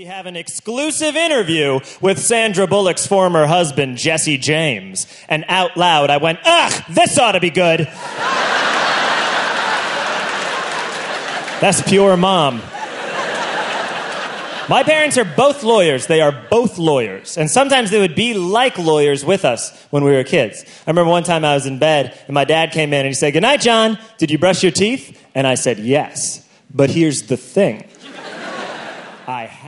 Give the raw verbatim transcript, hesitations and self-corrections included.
we have an exclusive interview with Sandra Bullock's former husband, Jesse James. And out loud, I went, ugh, this ought to be good. That's pure mom. My parents are both lawyers. They are both lawyers. And sometimes they would be like lawyers with us when we were kids. I remember one time I was in bed, and my dad came in and he said, "Good night, John. Did you brush your teeth?" And I said, "Yes. But here's the thing. I